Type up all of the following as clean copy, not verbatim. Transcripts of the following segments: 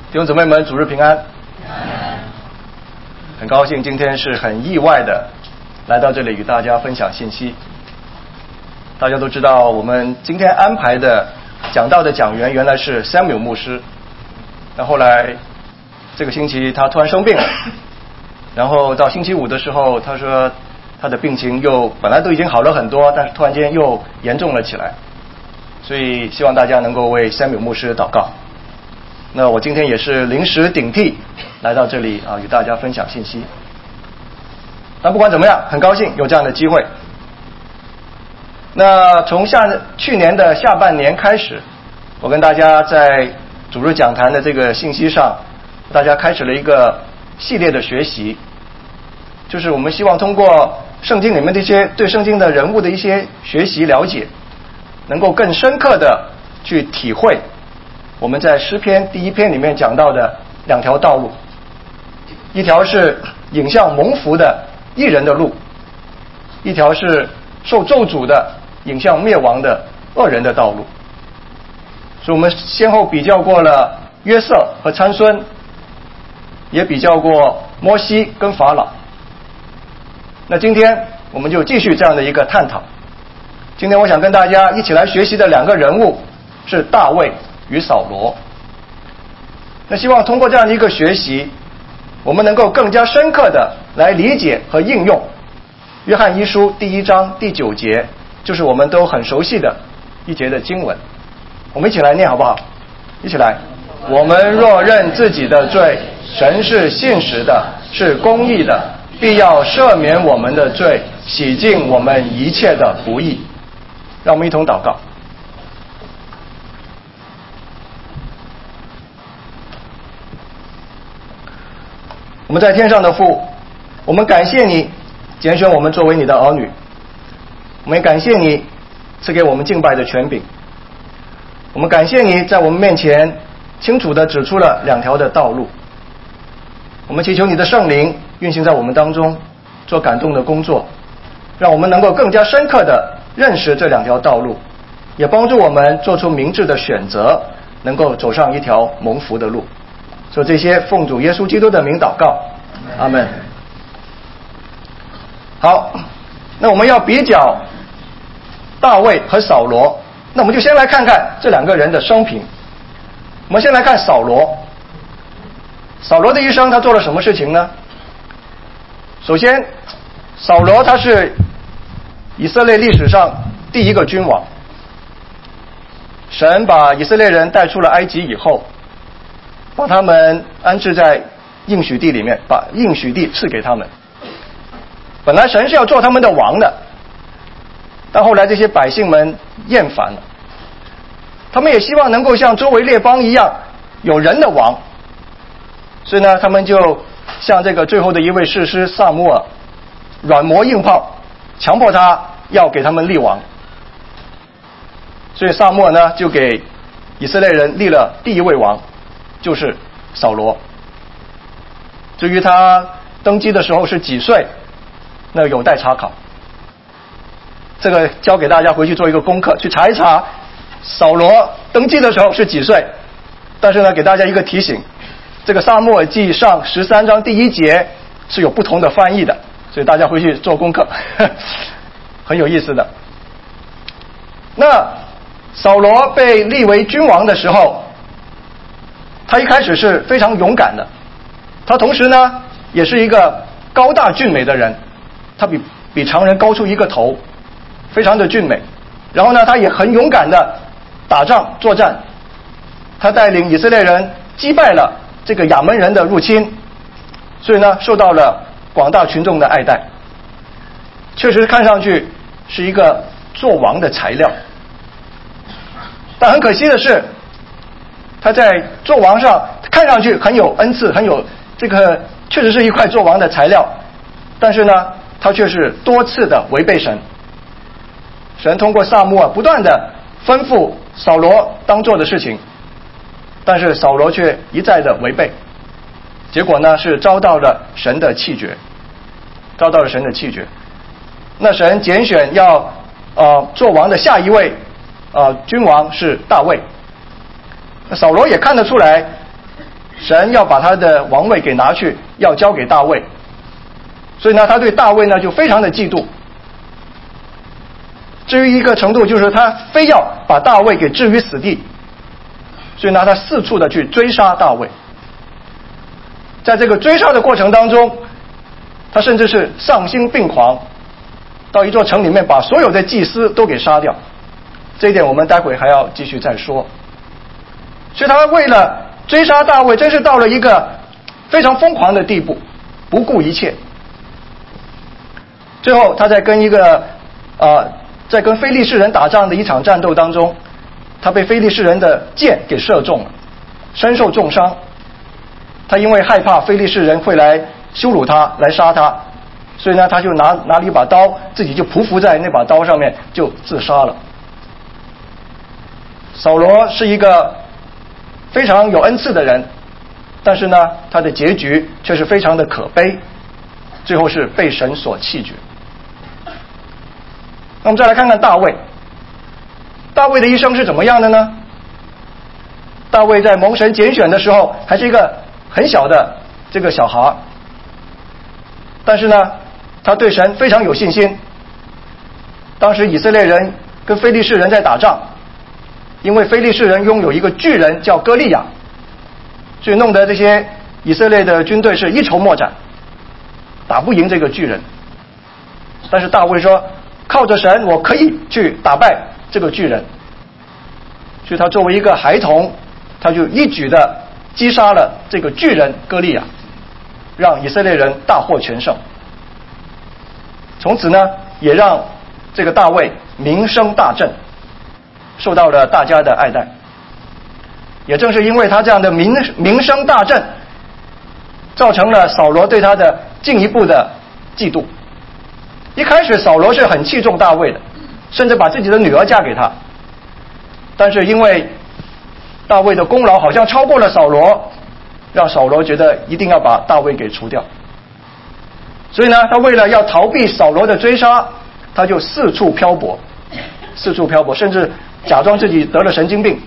弟兄姊妹们，主日平安。很高兴今天是很意外的来到这里与大家分享信息。大家都知道，我们今天安排的讲道的讲员原来是 Samuel 牧师，那后来这个星期他突然生病了，然后到星期五的时候，他说他的病情又本来都已经好了很多，但是突然间又严重了起来，所以希望大家能够为 Samuel 牧师祷告。那我今天也是临时顶替来到这里与大家分享信息。那不管怎么样，很高兴有这样的机会。那从去年的下半年开始，我跟大家在主日讲坛的这个信息上，大家开始了一个系列的学习，就是我们希望通过圣经里面这些对圣经的人物的一些学习了解，能够更深刻的去体会我们在诗篇第1篇里面讲到的2条道路，一条是引向蒙福的义人的路，一条是受咒诅的引向灭亡的恶人的道路。所以我们先后比较过了约瑟和参孙，也比较过摩西跟法老。那今天我们就继续这样的一个探讨。今天我想跟大家一起来学习的2个人物是大卫与扫罗。那希望通过这样的一个学习，我们能够更加深刻的来理解和应用约翰一书第1章第9节，就是我们都很熟悉的一节的经文。我们一起来念好不好？一起来。我们若认自己的罪，神是信实的，是公义的，必要赦免我们的罪，洗净我们一切的不义。让我们一同祷告。我们在天上的父，我们感谢你拣选我们作为你的儿女，我们也感谢你赐给我们敬拜的权柄，我们感谢你在我们面前清楚地指出了2条的道路。我们祈求你的圣灵运行在我们当中，做感动的工作，让我们能够更加深刻地认识这2条道路，也帮助我们做出明智的选择，能够走上一条蒙福的路。所以这些奉主耶稣基督的名祷告，阿们。好，那我们要比较大卫和扫罗，那我们就先来看看这2个人的生平。我们先来看扫罗。扫罗的一生他做了什么事情呢？首先，扫罗他是以色列历史上第1个君王。神把以色列人带出了埃及以后，把他们安置在应许地里面，把应许地赐给他们。本来神是要做他们的王的，但后来这些百姓们厌烦了，他们也希望能够像周围列邦一样有人的王，所以呢，他们就向这个最后的一位士师撒母耳软磨硬泡，强迫他要给他们立王。所以撒母耳呢就给以色列人立了第1位王，就是扫罗。至于他登基的时候是几岁，那有待查考，这个交给大家回去做一个功课，去查一查扫罗登基的时候是几岁。但是呢，给大家一个提醒，这个撒母耳记上13章第1节是有不同的翻译的，所以大家回去做功课很有意思的。那扫罗被立为君王的时候，他一开始是非常勇敢的，他同时呢也是一个高大俊美的人，他比常人高出1个头，非常的俊美。然后呢，他也很勇敢的打仗作战，他带领以色列人击败了这个亚扪人的入侵，所以呢受到了广大群众的爱戴，确实看上去是一个做王的材料。但很可惜的是，他在做王上看上去很有恩赐，很有这个确实是一块做王的材料，但是呢他却是多次的违背神。神通过撒母耳不断的吩咐扫罗当做的事情，但是扫罗却一再的违背，结果呢是遭到了神的弃绝，遭到了神的弃绝。那神拣选要做王的下一位君王是大卫。那扫罗也看得出来神要把他的王位给拿去，要交给大卫，所以呢，他对大卫呢就非常的嫉妒。至于一个程度，就是他非要把大卫给置于死地，所以呢，他四处的去追杀大卫。在这个追杀的过程当中，他甚至是丧心病狂，到一座城里面把所有的祭司都给杀掉。这一点我们待会还要继续再说。所以他为了追杀大卫，真是到了一个非常疯狂的地步，不顾一切。最后他在跟非利士人打仗的一场战斗当中，他被非利士人的箭给射中了，身受重伤。他因为害怕非利士人会来羞辱他，来杀他，所以呢，他就拿了一把刀，自己就匍匐在那把刀上面就自杀了。扫罗是一个非常有恩赐的人，但是呢，他的结局却是非常的可悲，最后是被神所弃绝。那我们再来看看大卫。大卫的一生是怎么样的呢？大卫在蒙神拣选的时候还是一个很小的这个小孩，但是呢，他对神非常有信心。当时以色列人跟非利士人在打仗，因为非利士人拥有一个巨人叫歌利亚，所以弄得这些以色列的军队是一筹莫展，打不赢这个巨人。但是大卫说，靠着神我可以去打败这个巨人，所以他作为一个孩童，他就一举的击杀了这个巨人歌利亚，让以色列人大获全胜。从此呢，也让这个大卫名声大振，受到了大家的爱戴。也正是因为他这样的名声大振，造成了扫罗对他的进一步的嫉妒。一开始扫罗是很器重大卫的，甚至把自己的女儿嫁给他，但是因为大卫的功劳好像超过了扫罗，让扫罗觉得一定要把大卫给除掉。所以呢，他为了要逃避扫罗的追杀，他就四处漂泊，甚至假装自己得了神经病，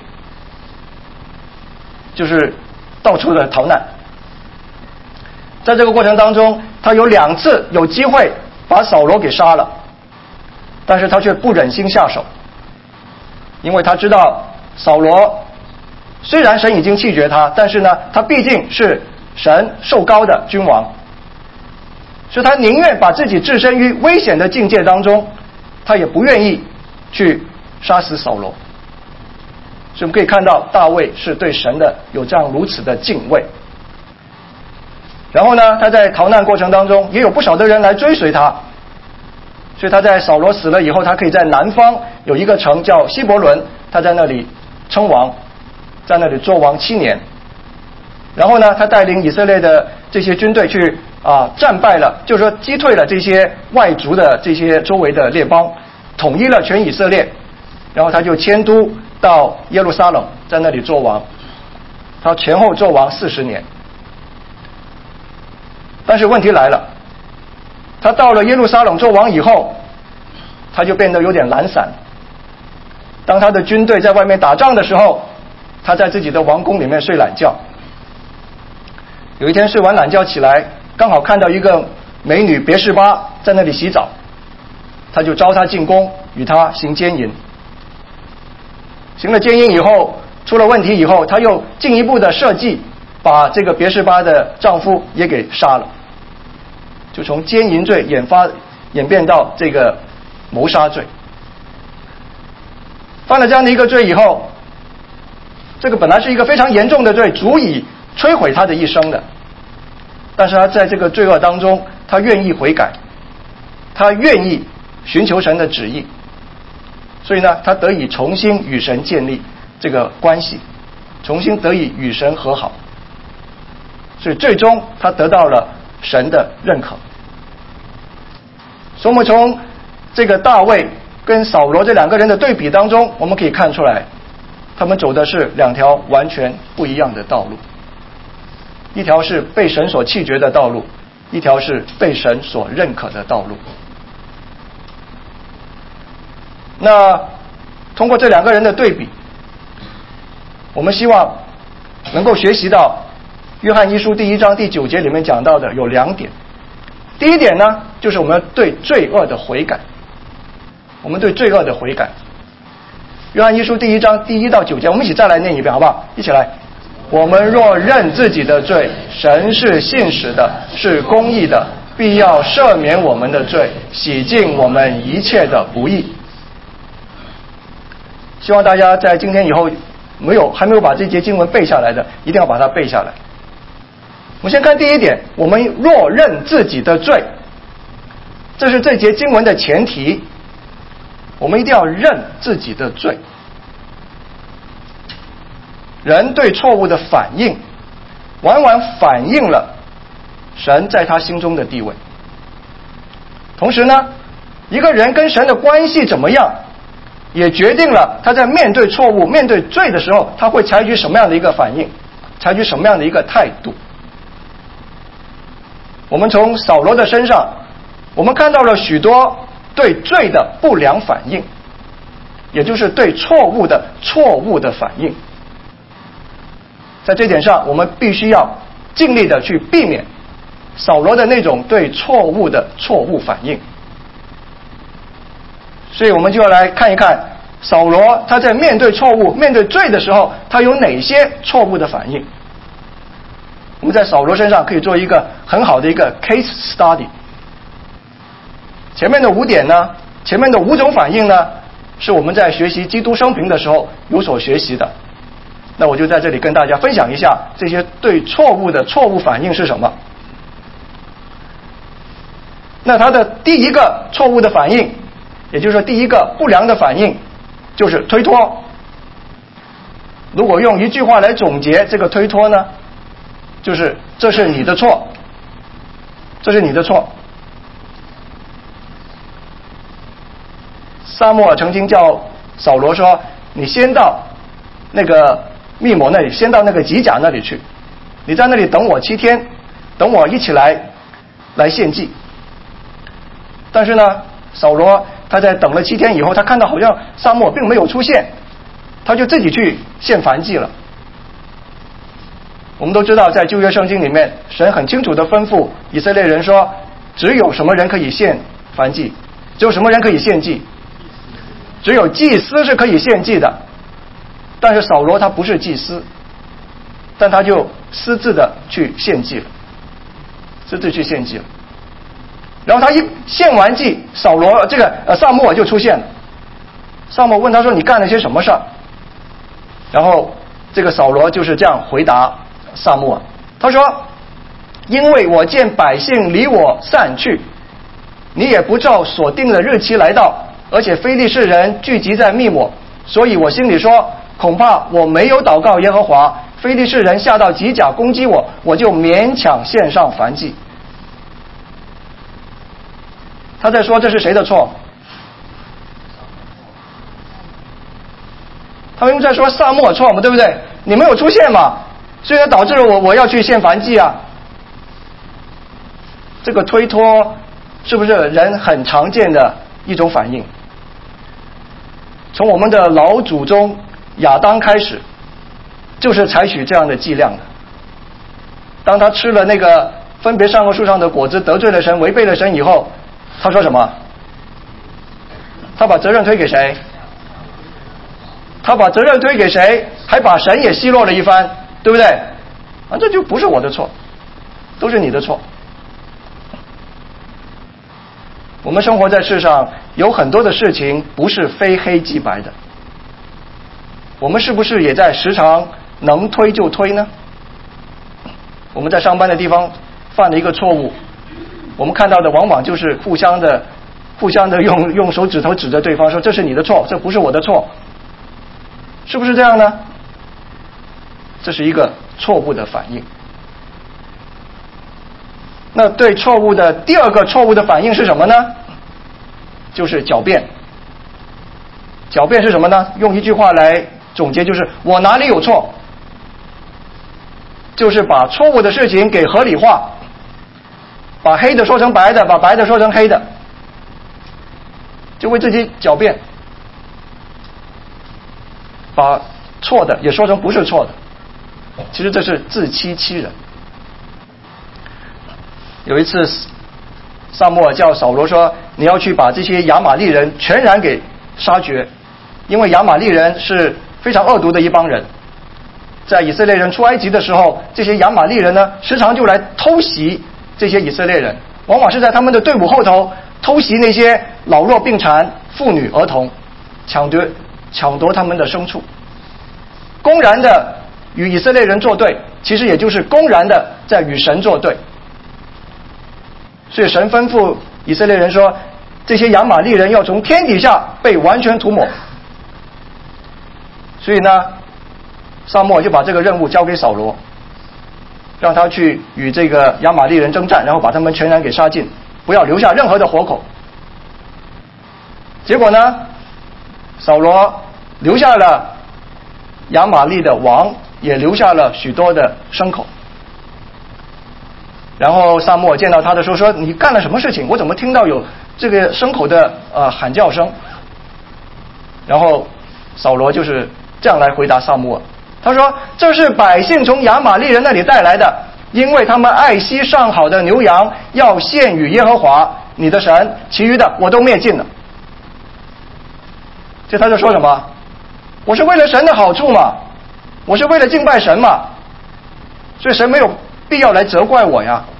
就是到处的逃难。在这个过程当中，他有2次有机会把扫罗给杀了，但是他却不忍心下手，因为他知道扫罗虽然神已经弃绝他，但是呢，他毕竟是神受膏的君王，所以他宁愿把自己置身于危险的境界当中，他也不愿意去杀死扫罗。所以我们可以看到大卫是对神的有这样如此的敬畏。然后呢，他在逃难过程当中也有不少的人来追随他，所以他在扫罗死了以后，他可以在南方有一个城叫希伯伦，他在那里称王，在那里做王7年。然后呢，他带领以色列的这些军队去战败了，就是说击退了这些外族的这些周围的列邦，统一了全以色列。然后他就迁都到耶路撒冷，在那里做王，他前后做王40年。但是问题来了，他到了耶路撒冷做王以后，他就变得有点懒散。当他的军队在外面打仗的时候，他在自己的王宫里面睡懒觉。有一天睡完懒觉起来，刚好看到一个美女别是巴在那里洗澡，他就招她进宫，与她行奸淫。行了奸淫以后，出了问题以后，他又进一步的设计，把这个别是巴的丈夫也给杀了，就从奸淫罪演变到这个谋杀罪。犯了这样的一个罪以后，这个本来是一个非常严重的罪，足以摧毁他的一生的，但是他在这个罪恶当中，他愿意悔改，他愿意寻求神的旨意，所以呢，他得以重新与神建立这个关系，重新得以与神和好，所以最终他得到了神的认可。所以我们从这个大卫跟扫罗这2个人的对比当中，我们可以看出来，他们走的是2条完全不一样的道路，一条是被神所弃绝的道路，一条是被神所认可的道路。那通过这2个人的对比，我们希望能够学习到约翰一书第1章第9节里面讲到的有2点。第一点呢，就是我们对罪恶的悔改。我们对罪恶的悔改。约翰一书第1章第1到9节，我们一起再来念一遍好不好？一起来。我们若认自己的罪，神是信实的，是公义的，必要赦免我们的罪，洗净我们一切的不义。希望大家在今天以后还没有把这节经文背下来的，一定要把它背下来。我们先看第一点，我们若认自己的罪，这是这节经文的前提。我们一定要认自己的罪。人对错误的反应，往往反映了神在他心中的地位。同时呢，一个人跟神的关系怎么样，也决定了他在面对错误、面对罪的时候，他会采取什么样的一个反应，采取什么样的一个态度。我们从扫罗的身上，我们看到了许多对罪的不良反应，也就是对错误的反应。在这点上，我们必须要尽力的去避免扫罗的那种对错误的错误反应。所以我们就要来看一看扫罗他在面对错误、面对罪的时候，他有哪些错误的反应。我们在扫罗身上可以做一个很好的一个 case study。前面的5点呢，前面的5种反应呢，是我们在学习基督生平的时候有所学习的。那我就在这里跟大家分享一下这些对错误的错误反应是什么。那他的第一个错误的反应，也就是说第一个不良的反应，就是推脱。如果用一句话来总结这个推脱呢，就是这是你的错，这是你的错。撒母耳曾经叫扫罗说，你先到那个密谋那里，先到那个吉甲那里去，你在那里等我7天，等我一起来献祭。但是呢，扫罗他在等了7天以后，他看到好像撒母耳并没有出现，他就自己去献燔祭了。我们都知道在旧约圣经里面，神很清楚地吩咐以色列人说，只有什么人可以献燔祭，只有什么人可以献祭，只有祭司是可以献祭的。但是扫罗他不是祭司，但他就私自的去献祭了，私自去献祭了。然后他一献完祭，扫罗撒母耳就出现了。撒母耳问他说，你干了些什么事儿？然后这个扫罗就是这样回答撒母耳，他说，因为我见百姓离我散去，你也不照所定的日期来到，而且非利士人聚集在密抹，所以我心里说，恐怕我没有祷告耶和华，非利士人下到吉甲攻击我，我就勉强献上燔祭。他在说这是谁的错？他们在说撒母耳错嘛，对不对？你没有出现嘛，所以导致了我要去献燔祭啊。这个推脱是不是人很常见的一种反应？从我们的老祖宗亚当开始，就是采取这样的伎俩的。当他吃了那个分别善恶树上的果子，得罪了神，违背了神以后，他说什么？他把责任推给谁？他把责任推给谁？还把神也奚落了一番，对不对？啊，这就不是我的错，都是你的错。我们生活在世上，有很多的事情不是非黑即白的。我们是不是也在时常能推就推呢？我们在上班的地方犯了一个错误，我们看到的往往就是互相的用手指头指着对方说，这是你的错，这不是我的错，是不是这样呢？这是一个错误的反应。那对错误的第二个错误的反应是什么呢？就是狡辩。狡辩是什么呢？用一句话来总结，就是我哪里有错，就是把错误的事情给合理化，把黑的说成白的，把白的说成黑的，就为自己狡辩，把错的也说成不是错的。其实这是自欺欺人。 有一次撒母耳叫扫罗说，你要去把这些亚玛力人全然给杀绝，因为亚玛力人是非常恶毒的一帮人。在以色列人出埃及的时候，这些亚玛力人呢，时常就来偷袭这些以色列人，往往是在他们的队伍后头偷袭那些老弱病残、妇女儿童，抢夺他们的牲畜，公然的与以色列人作对，其实也就是公然的在与神作对。所以神吩咐以色列人说，这些亚玛力人要从天底下被完全涂抹。所以呢，撒母耳就把这个任务交给扫罗，让他去与这个亚玛力人征战，然后把他们全然给杀尽，不要留下任何的活口。结果呢，扫罗留下了亚玛力的王，也留下了许多的牲口。然后撒母耳见到他的时候说，你干了什么事情？我怎么听到有这个牲口的喊叫声？然后扫罗就是这样来回答撒母耳，他说，这是百姓从亚玛力人那里带来的，因为他们爱惜上好的牛羊，要献与耶和华你的神，其余的我都灭尽了。这他就说什么？我是为了神的好处嘛，我是为了敬拜神嘛，所以神没有必要来责怪我呀。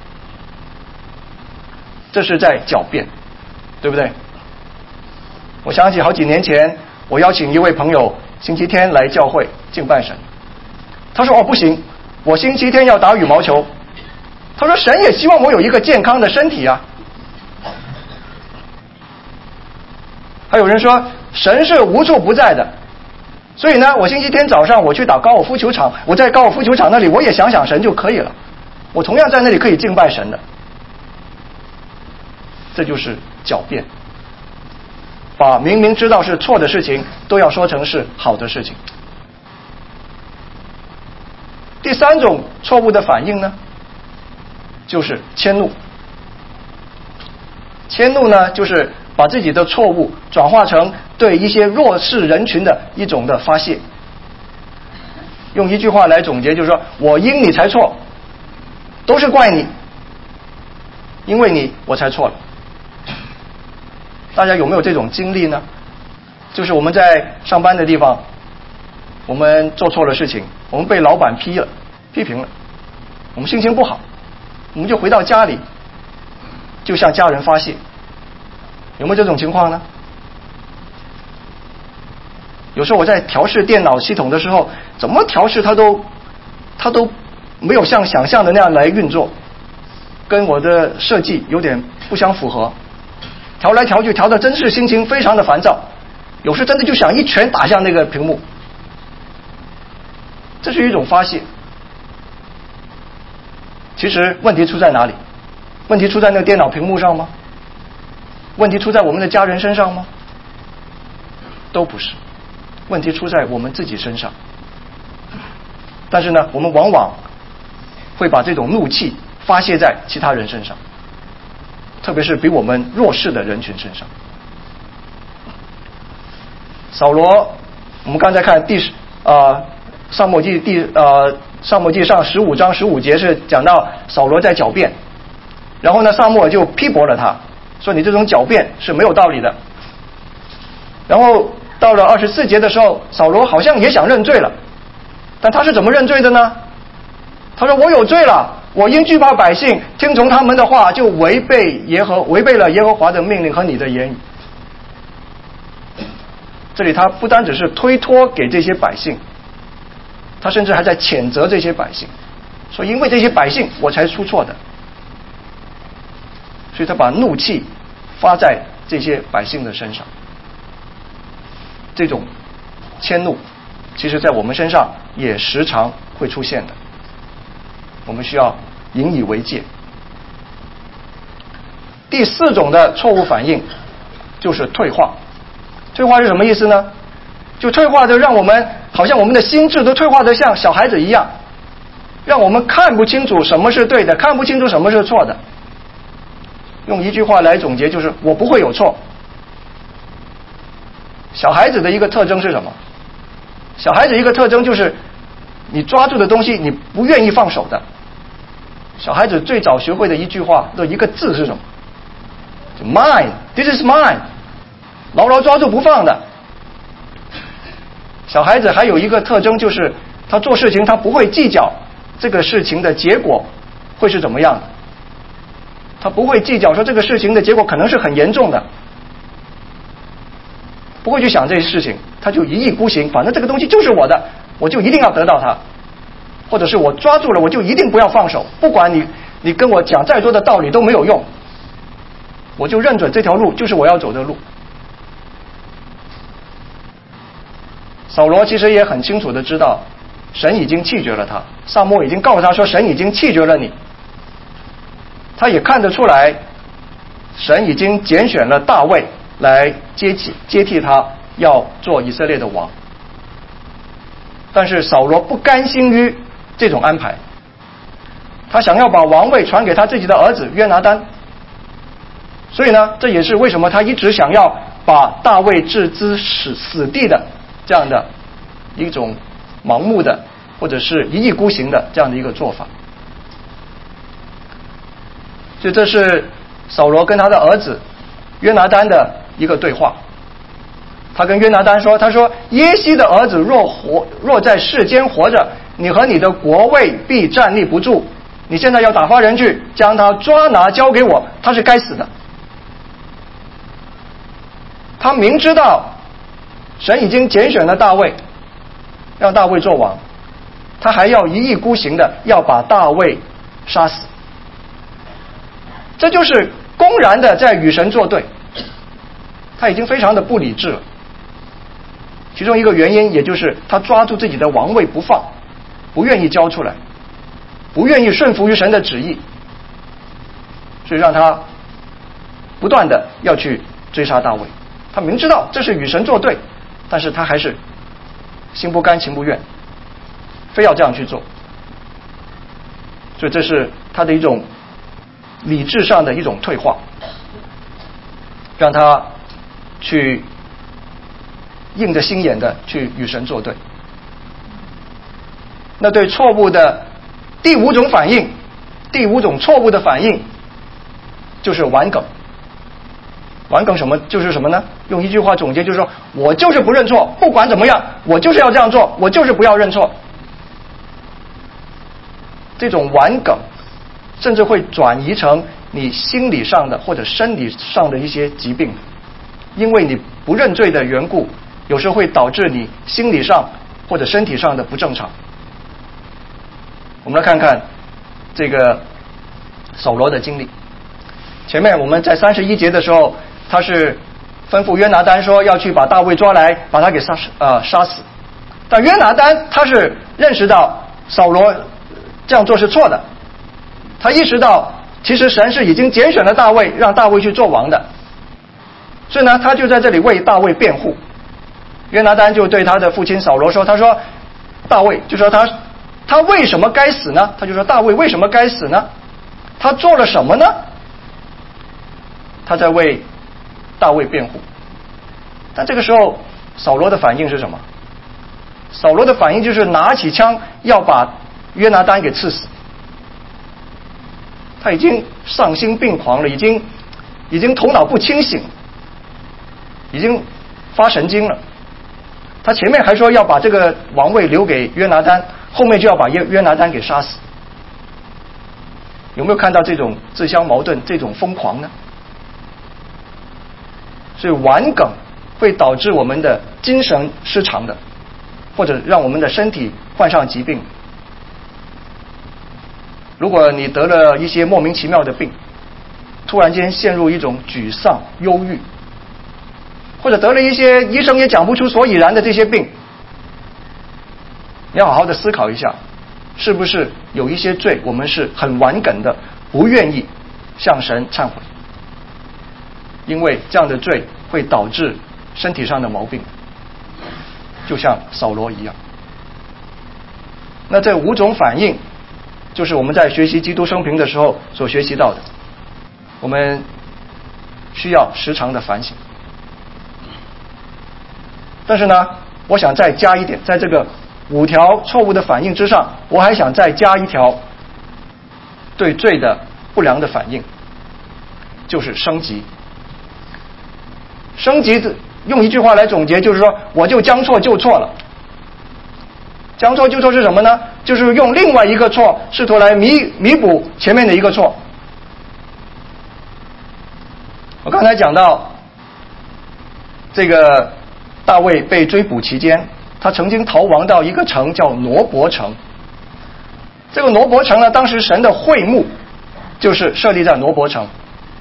这是在狡辩，对不对？我想起好几年前，我邀请一位朋友星期天来教会敬拜神，他说，不行，我星期天要打羽毛球。他说神也希望我有一个健康的身体啊。还有人说神是无处不在的，所以呢，我星期天早上我去打高尔夫球场，我在高尔夫球场那里我也想想神就可以了，我同样在那里可以敬拜神的。这就是狡辩，把明明知道是错的事情都要说成是好的事情。第三种错误的反应呢，就是迁怒。迁怒呢，就是把自己的错误转化成对一些弱势人群的一种的发泄。用一句话来总结，就是说，我因你才错，都是怪你，因为你我才错了。大家有没有这种经历呢？就是我们在上班的地方，我们做错了事情，我们被老板批评了，我们心情不好，我们就回到家里，就向家人发泄。有没有这种情况呢？有时候我在调试电脑系统的时候，怎么调试它都没有像想象的那样来运作，跟我的设计有点不相符合。调来调去，调的真是心情非常的烦躁，有时真的就想一拳打向那个屏幕。这是一种发泄。其实问题出在哪里？问题出在那个电脑屏幕上吗？问题出在我们的家人身上吗？都不是，问题出在我们自己身上。但是呢，我们往往会把这种怒气发泄在其他人身上，特别是比我们弱势的人群身上。扫罗，我们刚才看撒母耳记上15章15节是讲到扫罗在狡辩，然后呢，撒母耳就批驳了他，说你这种狡辩是没有道理的。然后到了24节的时候，扫罗好像也想认罪了，但他是怎么认罪的呢？他说，我有罪了，我因惧怕百姓，听从他们的话，就违背了耶和华的命令和你的言语。这里他不单只是推脱给这些百姓，他甚至还在谴责这些百姓，说因为这些百姓我才出错的。所以他把怒气发在这些百姓的身上。这种迁怒其实在我们身上也时常会出现的，我们需要引以为戒。第4种的错误反应就是退化。退化是什么意思呢？就退化的让我们好像我们的心智都退化的像小孩子一样，让我们看不清楚什么是对的，看不清楚什么是错的。用一句话来总结，就是我不会有错。小孩子的一个特征是什么？小孩子一个特征就是你抓住的东西你不愿意放手的， 小孩子最早学会的一句话的一个字是什么？就 mine， this is mine， 牢牢抓住不放的。小孩子还有一个特征，就是他做事情他不会计较这个事情的结果会是怎么样的，他不会计较说这个事情的结果可能是很严重的，不会去想这些事情，他就一意孤行，反正这个东西就是我的，我就一定要得到它，或者是我抓住了我就一定不要放手，不管你跟我讲再多的道理都没有用，我就认准这条路就是我要走的路。扫罗其实也很清楚的知道神已经弃绝了他，撒母耳已经告诉他说神已经弃绝了你，他也看得出来神已经拣选了大卫来接替他要做以色列的王。但是扫罗不甘心于这种安排，他想要把王位传给他自己的儿子约拿单，所以呢，这也是为什么他一直想要把大卫置之死地的这样的一种盲目的或者是一意孤行的这样的一个做法。所以这是扫罗跟他的儿子约拿单的一个对话。他跟约拿单说，他说耶西的儿子若在世间活着，你和你的国位必站立不住，你现在要打发人去将他抓拿交给我，他是该死的。他明知道神已经拣选了大卫让大卫做王，他还要一意孤行的要把大卫杀死，这就是公然的在与神作对，他已经非常的不理智了。其中一个原因也就是他抓住自己的王位不放，不愿意交出来，不愿意顺服于神的旨意，所以让他不断的要去追杀大卫。他明知道这是与神作对，但是他还是心不甘情不愿，非要这样去做。所以这是他的一种理智上的一种退化，让他去硬着心眼的去与神作对。那对错误的第五种反应，第五种错误的反应就是顽梗。顽梗就是什么呢？用一句话总结就是说，我就是不认错，不管怎么样我就是要这样做，我就是不要认错。这种顽梗甚至会转移成你心理上的或者生理上的一些疾病，因为你不认罪的缘故，有时候会导致你心理上或者身体上的不正常。我们来看看这个扫罗的经历。前面我们在31节的时候，他是吩咐约拿单说要去把大卫抓来，把他给杀死。但约拿单他是认识到扫罗这样做是错的，他意识到其实神是已经拣选了大卫，让大卫去做王的，所以呢，他就在这里为大卫辩护。约拿单就对他的父亲扫罗说，他说大卫就说他为什么该死呢？他就说大卫为什么该死呢？他做了什么呢？他在为大卫辩护。但这个时候扫罗的反应是什么？扫罗的反应就是拿起枪要把约拿单给刺死。他已经丧心病狂了，已经头脑不清醒，已经发神经了。他前面还说要把这个王位留给约拿单，后面就要把约拿单给杀死。有没有看到这种自相矛盾，这种疯狂呢？所以顽梗会导致我们的精神失常的，或者让我们的身体患上疾病。如果你得了一些莫名其妙的病，突然间陷入一种沮丧、忧郁，或者得了一些医生也讲不出所以然的这些病，你要好好的思考一下，是不是有一些罪我们是很顽梗的，不愿意向神忏悔，因为这样的罪会导致身体上的毛病，就像扫罗一样。那这5种反应就是我们在学习基督生平的时候所学习到的，我们需要时常的反省。但是呢，我想再加一点，在这个5条错误的反应之上，我还想再加一条对罪的不良的反应，就是升级。升级用一句话来总结，就是说我就将错就错了。将错就错是什么呢？就是用另外一个错试图来弥补前面的一个错。我刚才讲到这个大卫被追捕期间，他曾经逃亡到一个城叫挪伯城。这个挪伯城呢，当时神的会幕就是设立在挪伯城。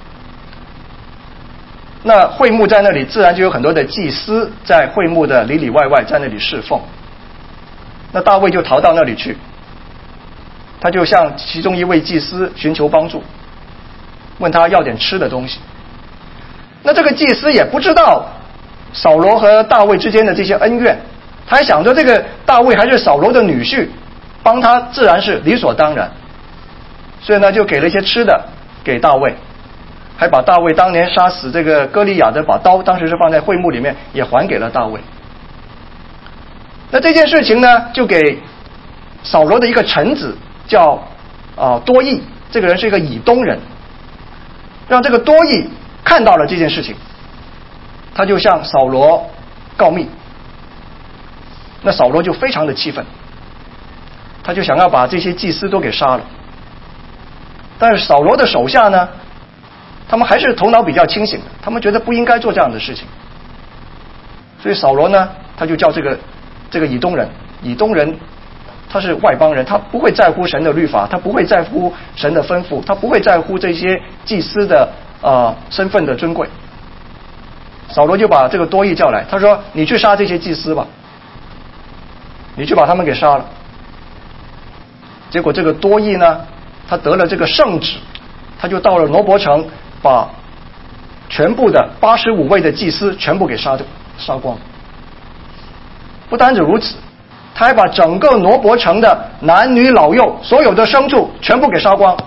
那会幕在那里，自然就有很多的祭司在会幕的里里外外在那里侍奉。那大卫就逃到那里去，他就向其中一位祭司寻求帮助，问他要点吃的东西。那这个祭司也不知道扫罗和大卫之间的这些恩怨，他还想着这个大卫还是扫罗的女婿，帮他自然是理所当然，所以呢就给了一些吃的给大卫，还把大卫当年杀死这个歌利亚的把刀，当时是放在会幕里面，也还给了大卫。那这件事情呢，就给扫罗的一个臣子叫多益，这个人是一个以东人，让这个多益看到了这件事情，他就向扫罗告密。那扫罗就非常的气愤，他就想要把这些祭司都给杀了。但是扫罗的手下呢，他们还是头脑比较清醒的，他们觉得不应该做这样的事情。所以扫罗呢，他就叫这个以东人他是外邦人，他不会在乎神的律法，他不会在乎神的吩咐，他不会在乎这些祭司的身份的尊贵。扫罗就把这个多益叫来，他说你去杀这些祭司吧，你去把他们给杀了。结果这个多益呢，他得了这个圣旨，他就到了挪伯城，把全部的85位的祭司全部给杀光。不单止如此，他还把整个挪伯城的男女老幼所有的牲畜全部给杀光。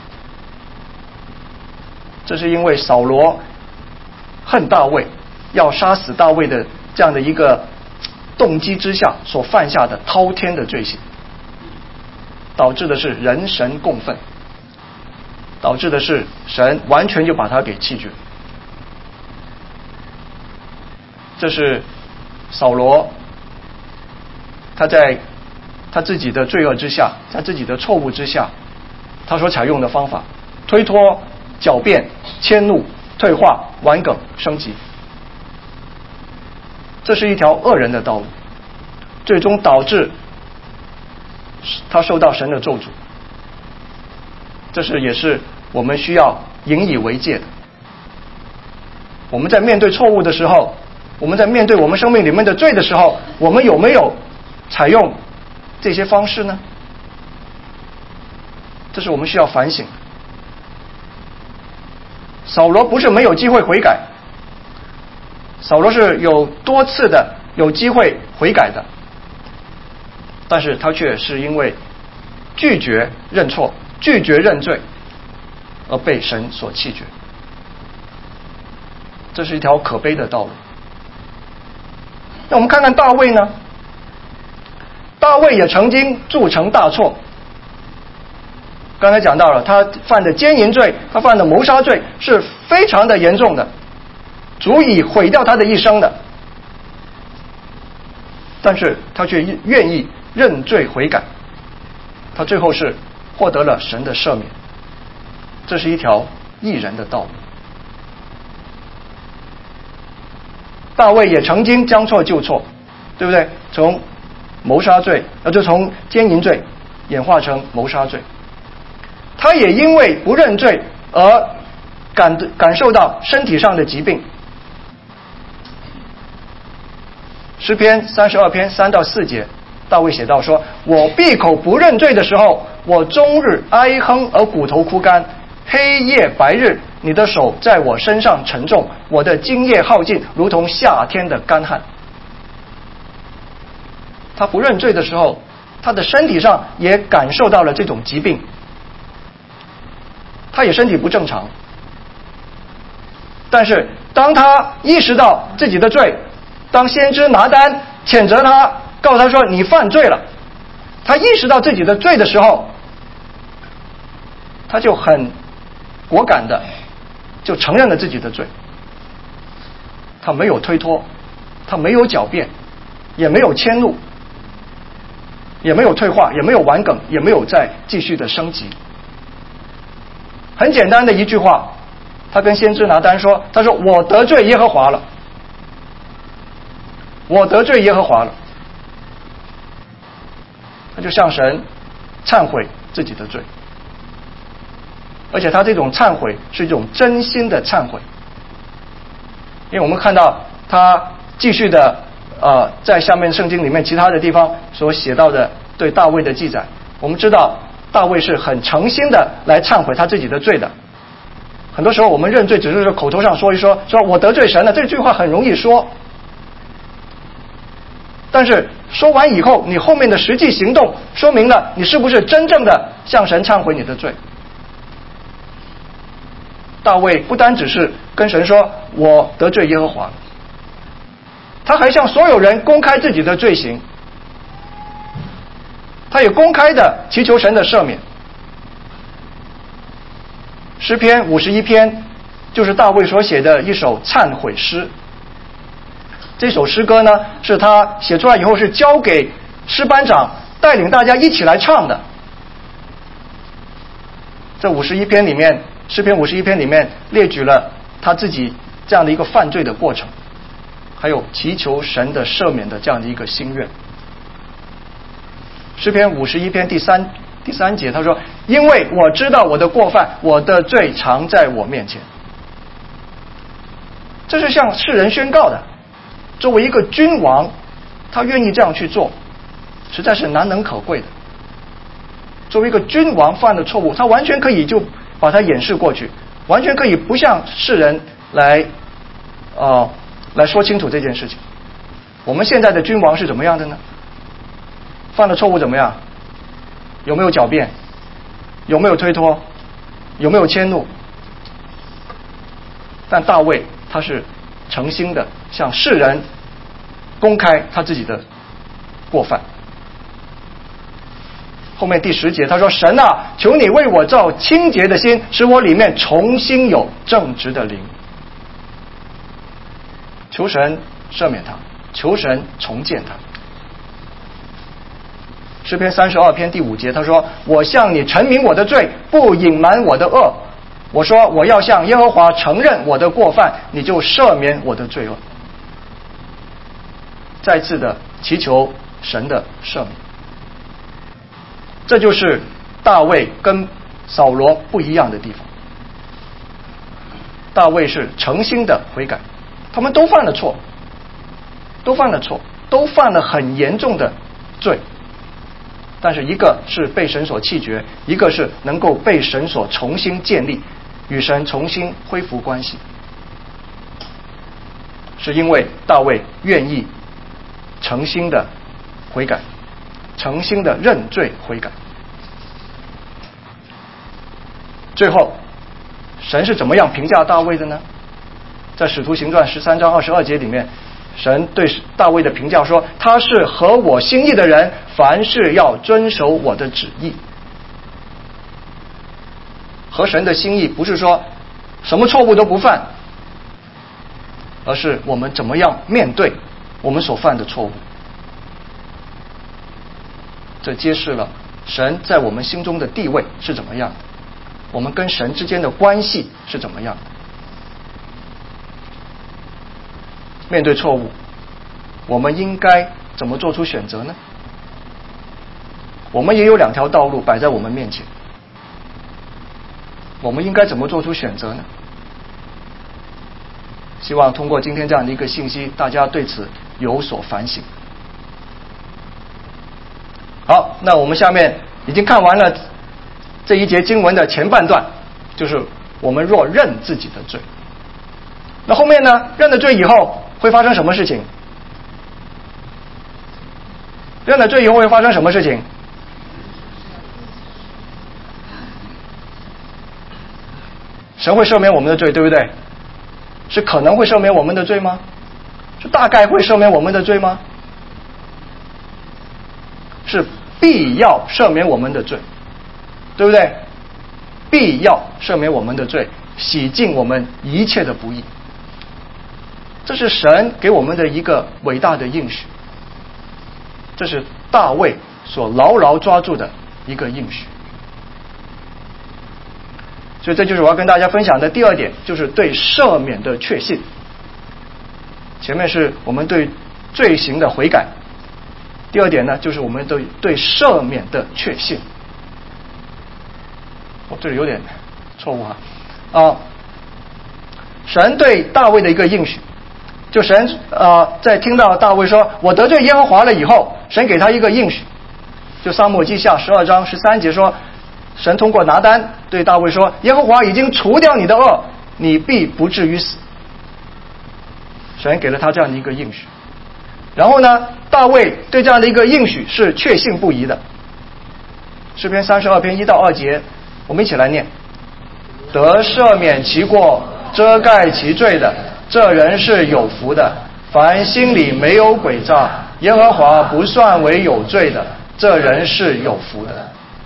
这是因为扫罗恨大卫，要杀死大卫的这样的一个动机之下所犯下的滔天的罪行，导致的是人神共愤，导致的是神完全就把他给弃绝。这是扫罗他在他自己的罪恶之下，在自己的错误之下，他所采用的方法：推脱、狡辩、迁怒、退化、顽梗、升级。这是一条恶人的道路，最终导致他受到神的咒诅。这也是我们需要引以为戒的。我们在面对错误的时候，我们在面对我们生命里面的罪的时候，我们有没有采用这些方式呢？这是我们需要反省。扫罗不是没有机会悔改，扫罗是有多次的有机会悔改的，但是他却是因为拒绝认错、拒绝认罪而被神所弃绝。这是一条可悲的道路。那我们看看大卫呢？大卫也曾经铸成大错。刚才讲到了，他犯的奸淫罪，他犯的谋杀罪是非常的严重的，足以毁掉他的一生的。但是他却愿意认罪悔改，他最后是获得了神的赦免。这是一条义人的道路。大卫也曾经将错就错，对不对？从谋杀罪，就从奸淫罪演化成谋杀罪。他也因为不认罪而感受到身体上的疾病。诗篇32篇3到4节，大卫写道说：我闭口不认罪的时候，我终日哀哼而骨头枯干，黑夜白日，你的手在我身上沉重，我的精液耗尽，如同夏天的干旱。他不认罪的时候，他的身体上也感受到了这种疾病，他也身体不正常。但是当他意识到自己的罪，当先知拿单谴责他，告诉他说你犯罪了，他意识到自己的罪的时候， 他就很果敢的就承认了自己的罪，他没有推脱，他没有狡辩，也没有迁怒，也没有退化，也没有玩梗，也没有再继续的升级。很简单的一句话，他跟先知拿单说，他说我得罪耶和华了，我得罪耶和华了。他就向神忏悔自己的罪，而且他这种忏悔是一种真心的忏悔。因为我们看到他继续的在下面圣经里面其他的地方所写到的对大卫的记载，我们知道大卫是很诚心的来忏悔他自己的罪的。很多时候我们认罪只是口头上说一说，说我得罪神了，这句话很容易说，但是说完以后，你后面的实际行动说明了你是不是真正的向神忏悔你的罪。大卫不单只是跟神说我得罪耶和华，他还向所有人公开自己的罪行，他也公开的祈求神的赦免。诗篇51篇就是大卫所写的一首忏悔诗。这首诗歌呢，是他写出来以后是交给诗班长带领大家一起来唱的。这51篇里面，诗篇51篇里面列举了他自己这样的一个犯罪的过程，还有祈求神的赦免的这样的一个心愿。诗篇51篇第三节他说，因为我知道我的过犯，我的罪常在我面前。这是向世人宣告的。作为一个君王，他愿意这样去做，实在是难能可贵的。作为一个君王犯的错误，他完全可以就把它掩饰过去，完全可以不向世人来说清楚这件事情。我们现在的君王是怎么样的呢？犯了错误怎么样？有没有狡辩？有没有推脱？有没有迁怒？但大卫他是诚心的向世人公开他自己的过犯。后面第10节他说，神啊，求你为我造清洁的心，使我里面重新有正直的灵。求神赦免他，求神重建他。诗篇32篇第5节他说，我向你陈明我的罪，不隐瞒我的恶。我说我要向耶和华承认我的过犯，你就赦免我的罪恶。再次的祈求神的赦免。这就是大卫跟扫罗不一样的地方。大卫是诚心的悔改，他们都犯了错，都犯了很严重的罪，但是一个是被神所弃绝，一个是能够被神所重新建立，与神重新恢复关系。是因为大卫愿意诚心的悔改，诚心的认罪悔改。最后神是怎么样评价大卫的呢？在使徒行传13章22节里面，神对大卫的评价说，他是合我心意的人，凡事要遵守我的旨意。合神的心意不是说什么错误都不犯，而是我们怎么样面对我们所犯的错误。这揭示了神在我们心中的地位是怎么样的，我们跟神之间的关系是怎么样的。面对错误，我们应该怎么做出选择呢？我们也有2条道路摆在我们面前，我们应该怎么做出选择呢？希望通过今天这样的一个信息，大家对此有所反省。好，那我们下面已经看完了这一节经文的前半段，就是我们若认自己的罪。那后面呢，认了罪以后会发生什么事情？认了罪以后会发生什么事情？神会赦免我们的罪，对不对？是可能会赦免我们的罪吗？是大概会赦免我们的罪吗？是必要赦免我们的罪，对不对？ 必要赦免我们的罪，洗净我们一切的不义。这是神给我们的一个伟大的应许，这是大卫所牢牢抓住的一个应许。所以这就是我要跟大家分享的第二点，就是对赦免的确信。前面是我们对罪行的悔改，第二点呢，就是我们对赦免的确信。这里有点错误神对大卫的一个应许，就神在听到大卫说我得罪耶和华了以后，神给他一个应许，就撒母耳记下12章13节说，神通过拿单对大卫说，耶和华已经除掉你的恶，你必不至于死。神给了他这样的一个应许，然后呢，大卫对这样的一个应许是确信不疑的。诗篇32篇1到2节，我们一起来念：得赦免其过，遮盖其罪的，这人是有福的。凡心里没有诡诈，耶和华不算为有罪的，这人是有福的。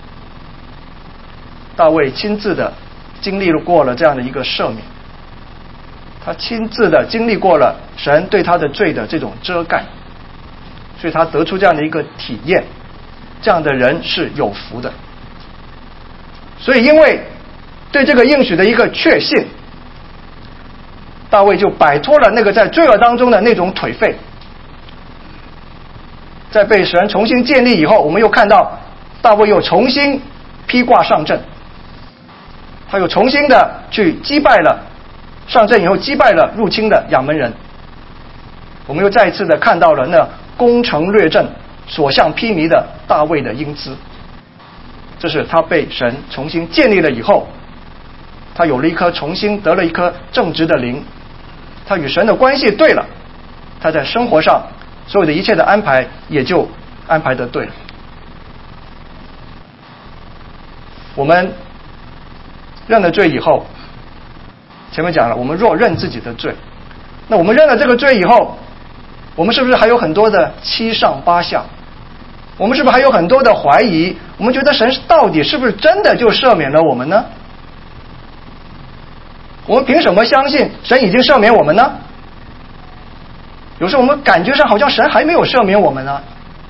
大卫亲自的经历过了这样的一个赦免，他亲自的经历过了神对他的罪的这种遮盖，所以他得出这样的一个体验，这样的人是有福的。所以因为对这个应许的一个确信，大卫就摆脱了那个在罪恶当中的那种颓废。在被神重新建立以后，我们又看到大卫又重新披挂上阵，他又重新的去击败了，上阵以后击败了入侵的亚扪人。我们又再一次的看到了那攻城略阵、所向披靡的大卫的英姿。这是他被神重新建立了以后，他有了一颗重新得了一颗正直的灵，他与神的关系对了，他在生活上所有的一切的安排也就安排得对了。我们认了罪以后，前面讲了，我们若认自己的罪，那我们认了这个罪以后，我们是不是还有很多的七上八下？我们是不是还有很多的怀疑？我们觉得神到底是不是真的就赦免了我们呢？我们凭什么相信神已经赦免我们呢？有时候我们感觉上好像神还没有赦免我们呢。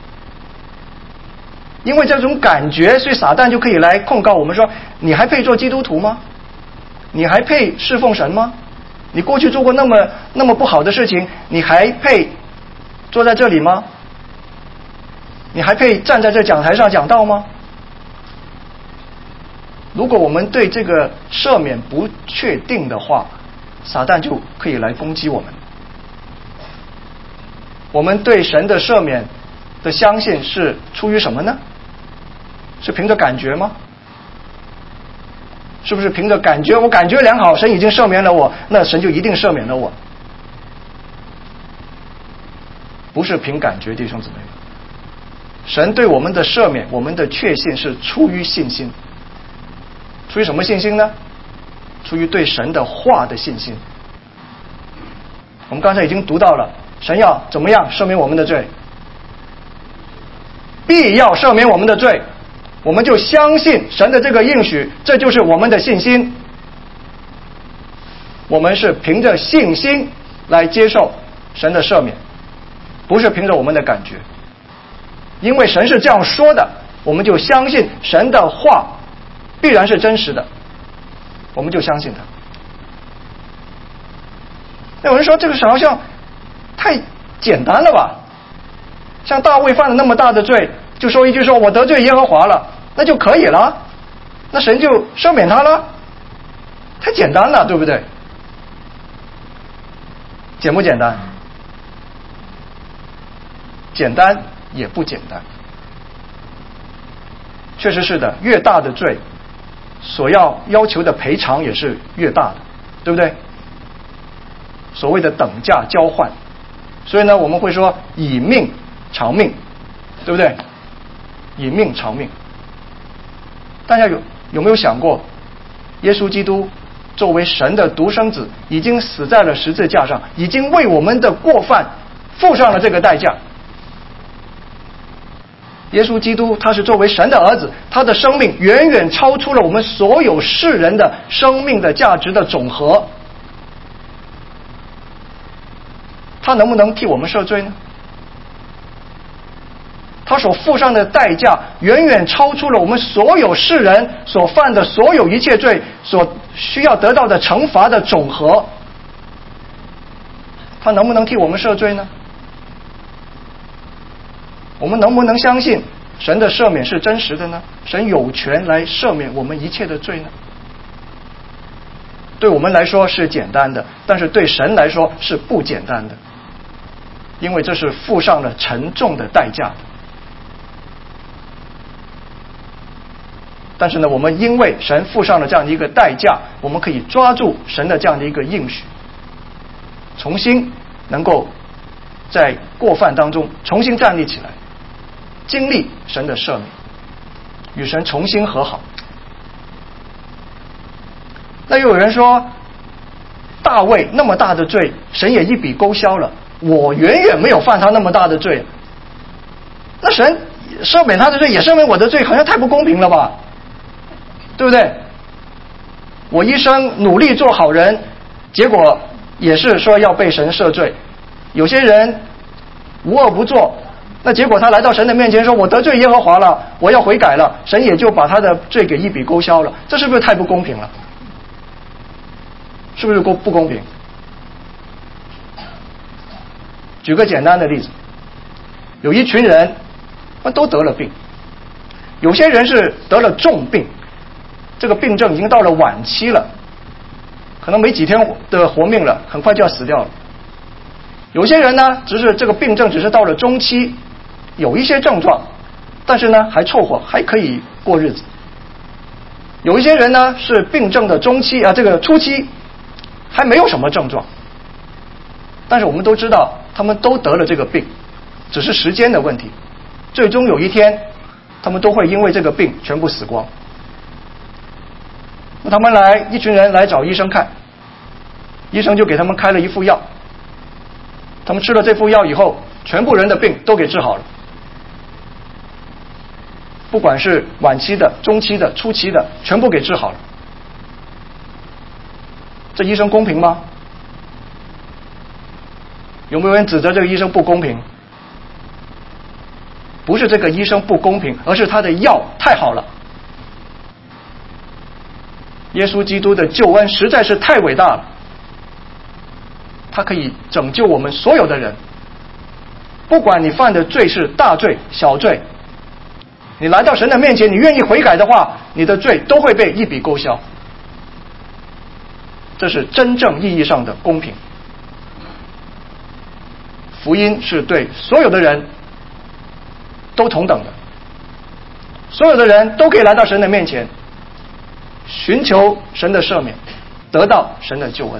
因为这种感觉，所以撒旦就可以来控告我们说，你还配做基督徒吗？你还配侍奉神吗？你过去做过那么不好的事情，你还配坐在这里吗？你还配站在这讲台上讲道吗？如果我们对这个赦免不确定的话，撒旦就可以来攻击我们。我们对神的赦免的相信是出于什么呢？是凭着感觉吗？是不是凭着感觉？我感觉良好，神已经赦免了我，那神就一定赦免了我？不是凭感觉，弟兄姊妹们。神对我们的赦免，我们的确信是出于信心。出于什么信心呢？出于对神的话的信心。我们刚才已经读到了，神要怎么样赦免我们的罪？必要赦免我们的罪，我们就相信神的这个应许，这就是我们的信心。我们是凭着信心来接受神的赦免，不是凭着我们的感觉。因为神是这样说的，我们就相信神的话必然是真实的，我们就相信他。那有人说这个事好像太简单了吧？像大卫犯了那么大的罪，就说一句说我得罪耶和华了，那就可以了，那神就赦免他了，太简单了，对不对？简不简单？简单也不简单。确实是的，越大的罪，所要求的赔偿也是越大的，对不对？所谓的等价交换。所以呢，我们会说以命偿命，对不对？以命偿命。大家有没有想过，耶稣基督作为神的独生子，已经死在了十字架上，已经为我们的过犯付上了这个代价。 耶稣基督他是作为神的儿子，他的生命远远超出了我们所有世人的生命的价值的总和。他能不能替我们赦罪呢？他所付上的代价远远超出了我们所有世人所犯的所有一切罪所需要得到的惩罚的总和。他能不能替我们赦罪呢？我们能不能相信神的赦免是真实的呢？神有权来赦免我们一切的罪呢？对我们来说是简单的，但是对神来说是不简单的，因为这是付上了沉重的代价的。但是呢，我们因为神付上了这样的一个代价，我们可以抓住神的这样的一个应许，重新能够在过犯当中重新站立起来，经历神的赦免，与神重新和好。那又有人说，大卫那么大的罪，神也一笔勾销了，我远远没有犯他那么大的罪，那神赦免他的罪也赦免我的罪，好像太不公平了吧，对不对？我一生努力做好人，结果也是说要被神赦罪。有些人无恶不作，那结果他来到神的面前说，我得罪耶和华了，我要悔改了，神也就把他的罪给一笔勾销了，这是不是太不公平了？是不是不公平？举个简单的例子，有一群人都得了病，有些人是得了重病，这个病症已经到了晚期了，可能没几天的活命了，很快就要死掉了。有些人呢，只是这个病症只是到了中期，有一些症状，但是呢还凑合，还可以过日子。有一些人呢是病症的中期这个初期还没有什么症状，但是我们都知道他们都得了这个病，只是时间的问题，最终有一天他们都会因为这个病全部死光。那他们一群人来找医生看，医生就给他们开了一副药，他们吃了这副药以后，全部人的病都给治好了，不管是晚期的、中期的、初期的，全部给治好了。这医生公平吗？有没有人指责这个医生不公平？不是这个医生不公平，而是他的药太好了。耶稣基督的救恩实在是太伟大了，他可以拯救我们所有的人，不管你犯的罪是大罪小罪，你来到神的面前，你愿意悔改的话，你的罪都会被一笔勾销。这是真正意义上的公平。福音是对所有的人都同等的，所有的人都可以来到神的面前，寻求神的赦免，得到神的救恩。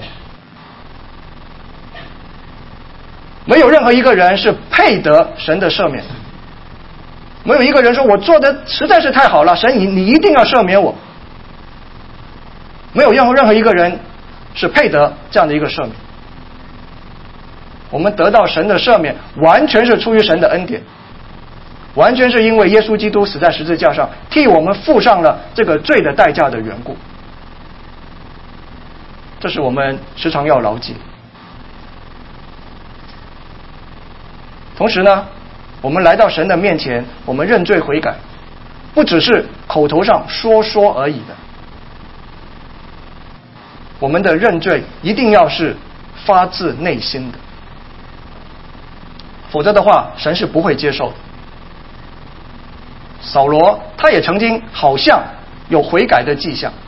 没有任何一个人是配得神的赦免的，没有一个人说我做的实在是太好了，神你一定要赦免我。没有任何一个人是配得这样的一个赦免。我们得到神的赦免完全是出于神的恩典，完全是因为耶稣基督死在十字架上，替我们付上了这个罪的代价的缘故。这是我们时常要牢记。同时呢，我们来到神的面前，我们认罪悔改，不只是口头上说而已的，我们的认罪一定要是发自内心的，否则的话神是不会接受的。扫罗他也曾经好像有悔改的迹象，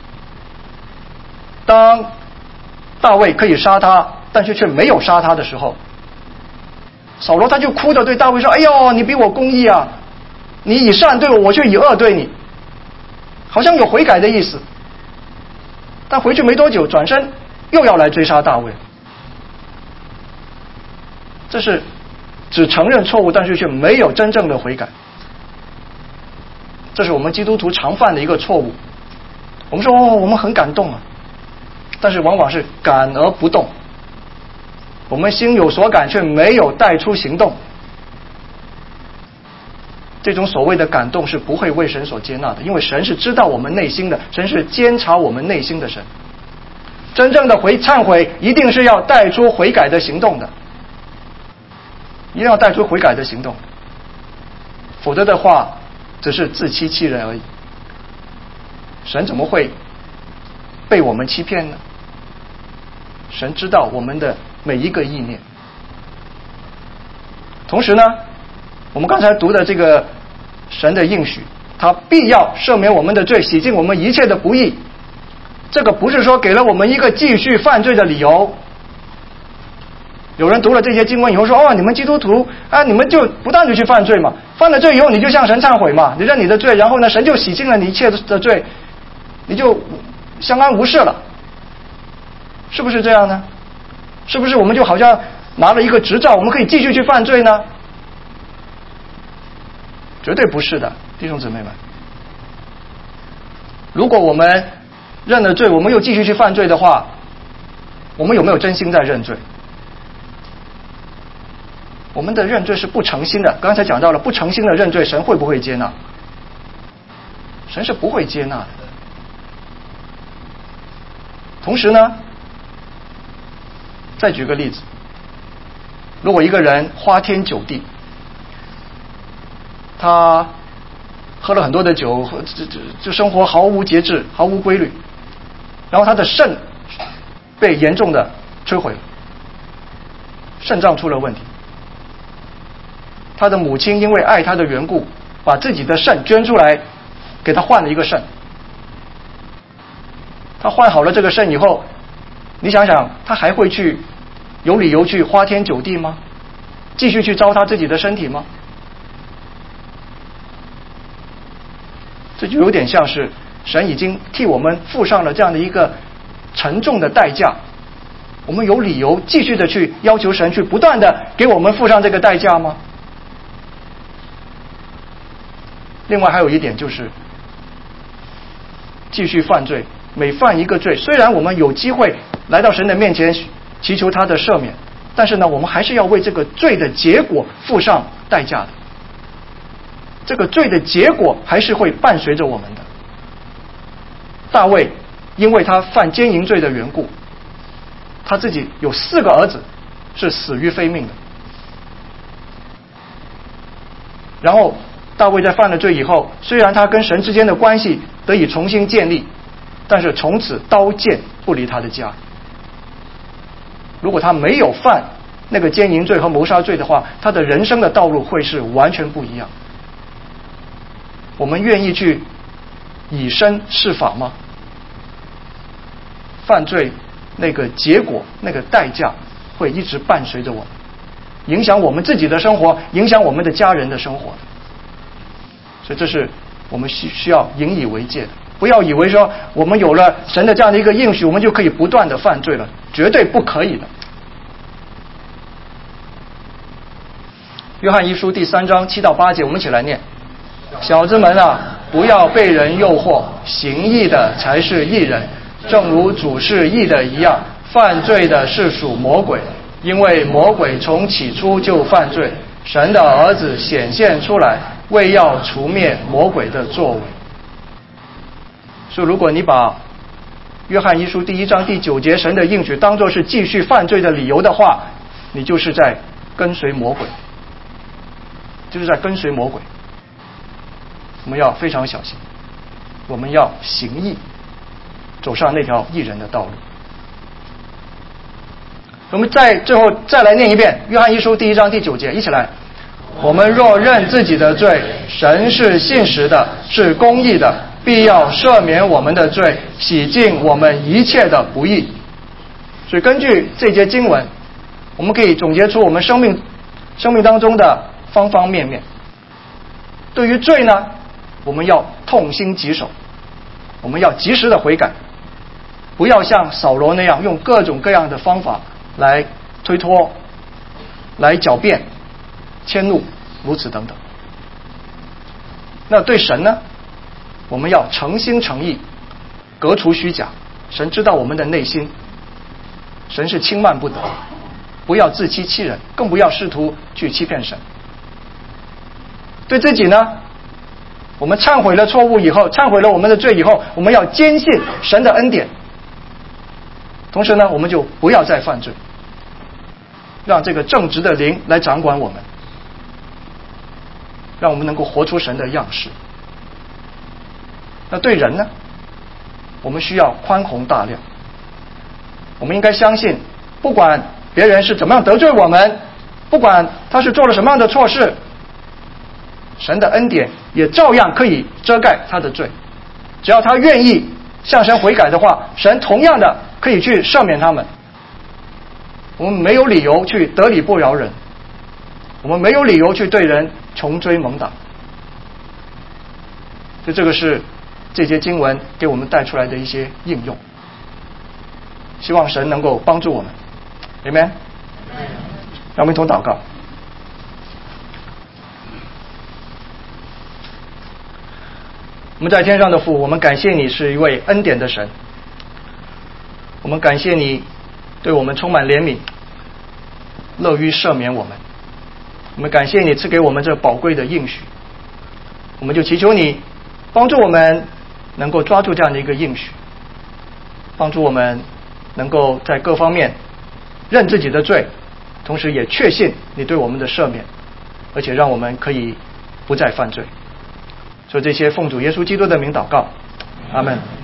当大卫可以杀他，但是却没有杀他的时候，扫罗他就哭着对大卫说，哎呦，你比我公义啊，你以善对我，我却以恶对你，好像有悔改的意思。但回去没多久，转身又要来追杀大卫。这是只承认错误，但是却没有真正的悔改。这是我们基督徒常犯的一个错误。我们说我们很感动啊，但是往往是感而不动，我们心有所感却没有带出行动。 这种所谓的感动是不会为神所接纳的，因为神是知道我们内心的，神是监察我们内心的神。真正的忏悔一定是要带出悔改的行动的，一定要带出悔改的行动，否则的话只是自欺欺人而已。神怎么会被我们欺骗呢？神知道我们的每一个意念。同时呢，我们刚才读的这个神的应许，他必要赦免我们的罪，洗净我们一切的不义。这个不是说给了我们一个继续犯罪的理由。有人读了这些经文以后说，哦，你们基督徒啊，你们就不断的去犯罪嘛，犯了罪以后你就向神忏悔嘛，你认你的罪，然后呢，神就洗净了你一切的罪，你就相安无事了，是不是这样呢？是不是我们就好像拿了一个执照，我们可以继续去犯罪呢？绝对不是的，弟兄姊妹们。如果我们认了罪，我们又继续去犯罪的话，我们有没有真心在认罪？我们的认罪是不诚心的。刚才讲到了，不诚心的认罪，神会不会接纳？神是不会接纳的。同时呢，再举个例子，如果一个人花天酒地，他喝了很多的酒，就生活毫无节制，毫无规律，然后他的肾被严重的摧毁了，肾脏出了问题。他的母亲因为爱他的缘故，把自己的肾捐出来给他换了一个肾。他换好了这个肾以后，你想想，他还会有理由去花天酒地吗？继续去糟蹋自己的身体吗？这就有点像是神已经替我们付上了这样的一个沉重的代价，我们有理由继续的去要求神去不断的给我们付上这个代价吗？另外还有一点就是，继续犯罪，每犯一个罪，虽然我们有机会来到神的面前祈求他的赦免，但是呢，我们还是要为这个罪的结果付上代价的。这个罪的结果还是会伴随着我们的。大卫因为他犯奸淫罪的缘故，他自己有4个儿子是死于非命的。然后大卫在犯了罪以后，虽然他跟神之间的关系得以重新建立，但是从此刀剑不离他的家。如果他没有犯那个奸淫罪和谋杀罪的话，他的人生的道路会是完全不一样。我们愿意去以身试法吗？犯罪那个结果，那个代价会一直伴随着我们，影响我们自己的生活，影响我们的家人的生活。所以这是我们需要引以为戒的。不要以为说我们有了神的这样的一个应许，我们就可以不断的犯罪了，绝对不可以的。约翰一书第3章7到8节，我们一起来念：小子们啊，不要被人诱惑，行义的才是义人，正如主是义的一样。犯罪的是属魔鬼，因为魔鬼从起初就犯罪。神的儿子显现出来，为要除灭魔鬼的作为。所以如果你把约翰一书第1章第9节神的应许当作是继续犯罪的理由的话，你就是在跟随魔鬼，就是在跟随魔鬼。我们要非常小心，我们要行义，走上那条义人的道路。我们最后再来念一遍约翰一书第1章第9节，一起来：我们若认自己的罪，神是信实的，是公义的，必要赦免我们的罪，洗净我们一切的不义。所以根据这节经文，我们可以总结出我们生命当中的方方面面。对于罪呢，我们要痛心疾首，我们要及时的悔改，不要像扫罗那样用各种各样的方法来推脱、来狡辩、迁怒，如此等等。那对神呢，我们要诚心诚意，革除虚假。神知道我们的内心，神是轻慢不得，不要自欺欺人，更不要试图去欺骗神。 对自己呢，我们忏悔了错误以后，忏悔了我们的罪以后，我们要坚信神的恩典。同时呢，我们就不要再犯罪，让这个正直的灵来掌管我们，让我们能够活出神的样式。那对人呢，我们需要宽宏大量。我们应该相信，不管别人是怎么样得罪我们，不管他是做了什么样的错事，神的恩典也照样可以遮盖他的罪。只要他愿意向神悔改的话，神同样的可以去赦免他们。我们没有理由去得理不饶人，我们没有理由去对人穷追猛打。所以这个是这些经文给我们带出来的一些应用，希望神能够帮助我们。Amen。让我们一同祷告。我们在天上的父，我们感谢你是一位恩典的神，我们感谢你对我们充满怜悯，乐于赦免我们。我们感谢你赐给我们这宝贵的应许，我们就祈求你帮助我们能够抓住这样的一个应许，帮助我们能够在各方面认自己的罪，同时也确信你对我们的赦免，而且让我们可以不再犯罪。所以这些奉主耶稣基督的名祷告，阿们。